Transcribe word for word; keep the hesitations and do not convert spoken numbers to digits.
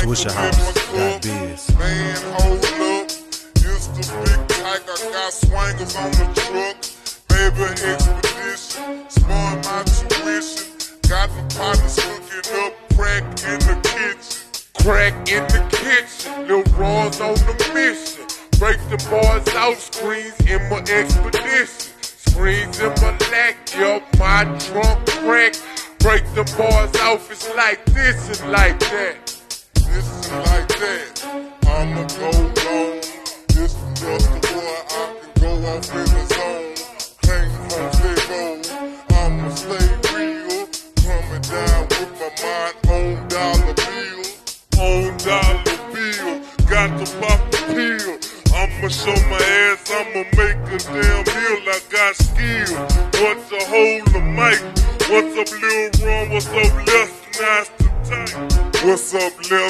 Swisher House got biz. Man, hold up. It's the big tyke. I got swangers on the truck. Baby expedition. Smart my tuition. Got the partners hooking up. Crack in the kitchen. Crack in the kitchen. Lil' Raw's on the mission. Break the bars out. Screens in my expedition. Screens in my lack. Yup, my trunk crack. Break the bars off, it's like this and like that. This and like that. I'ma go long. This is just the boy I can go off in the zone. Can't home stay gold. I'ma stay real. Coming down with my mind on dollar bill. On dollar bill. Got to pop the pill. I'ma show my ass, I'ma make a damn meal. I got skill. What's a hold the mic? What's up, Lil Ron? What's up, Left? Nice to tight. What's up, Left?